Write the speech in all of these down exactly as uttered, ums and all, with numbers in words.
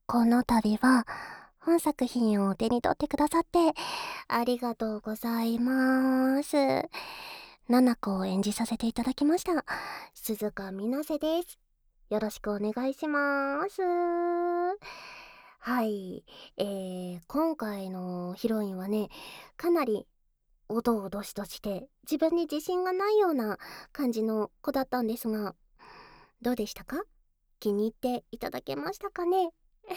この度は本作品を手に取ってくださってありがとうございます。ナナコを演じさせていただきました鈴鹿みなせです。よろしくお願いします。はい、えー、今回のヒロインはね、かなりおどおどしとして自分に自信がないような感じの子だったんですが、どうでしたか？気に入っていただけましたかね？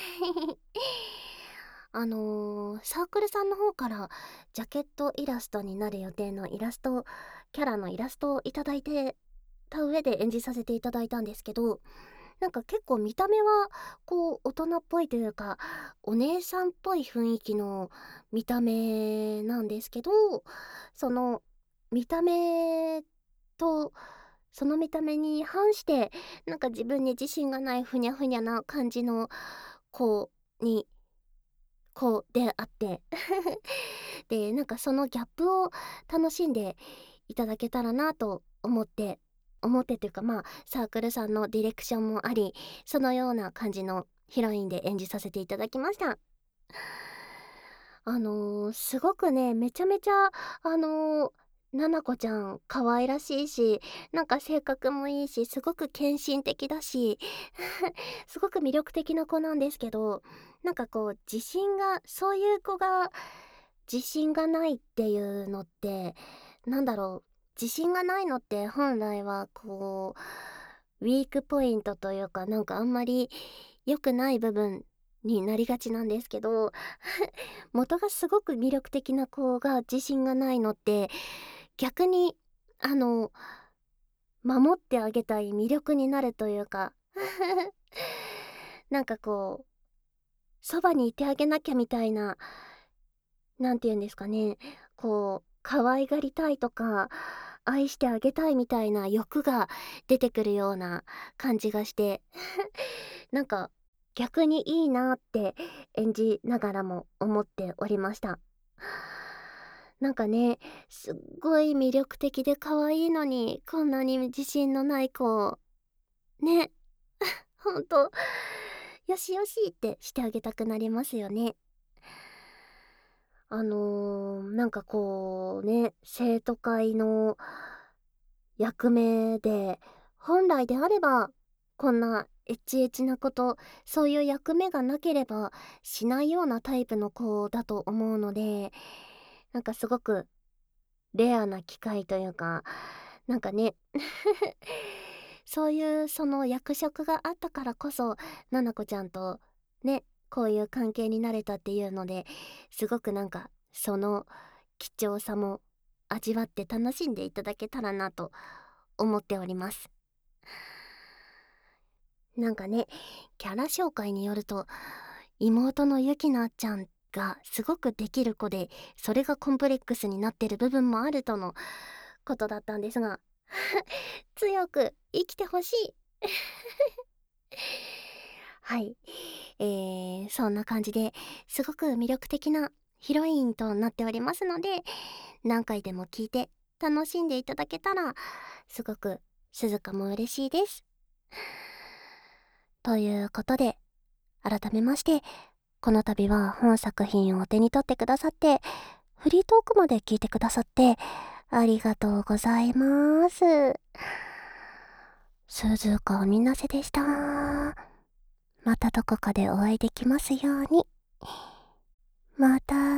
あのー、サークルさんの方からジャケットイラストになる予定のイラストキャラのイラストをいただいてた上で演じさせていただいたんですけど、なんか結構見た目はこう大人っぽいというかお姉さんっぽい雰囲気の見た目なんですけど、その見た目とその見た目に反してなんか自分に自信がないふにゃふにゃな感じの子に子であってでなんかそのギャップを楽しんでいただけたらなと思って思ってというか、まあサークルさんのディレクションもあり、そのような感じのヒロインで演じさせていただきました。あのー、すごくね、めちゃめちゃあのーななこちゃん可愛らしいし、なんか性格もいいし、すごく献身的だしすごく魅力的な子なんですけど、なんかこう自信がそういう子が自信がないっていうのって、なんだろう、自信がないのって本来はこうウィークポイントというか、なんかあんまり良くない部分になりがちなんですけど元がすごく魅力的な子が自信がないのって、逆にあの守ってあげたい魅力になるというかなんかこうそばにいてあげなきゃみたいな、なんて言うんですかね、こう可愛がりたいとか愛してあげたいみたいな欲が出てくるような感じがしてなんか逆にいいなって演じながらも思っておりました。なんかね、すっごい魅力的で可愛いのにこんなに自信のない子ね、ほんとよしよしってしてあげたくなりますよね。あのー、なんかこうね、生徒会の役目で、本来であればこんなエッチエチなこと、そういう役目がなければしないようなタイプの子だと思うので、なんかすごくレアな機会というか、なんかねそういうその役職があったからこそ、ななこちゃんとね、こういう関係になれたっていうので、すごくなんかその貴重さも味わって楽しんでいただけたらなと思っております。なんかね、キャラ紹介によると妹のゆきなちゃんがすごくできる子で、それがコンプレックスになってる部分もあるとのことだったんですが強く生きてほしいはい、えー、そんな感じですごく魅力的なヒロインとなっておりますので、何回でも聞いて楽しんでいただけたらすごく鈴鹿も嬉しいです。ということで、改めましてこの度は本作品を手に取ってくださって、フリートークまで聞いてくださってありがとうございます。鈴鹿みなせでした。またどこかでお会いできますように。また。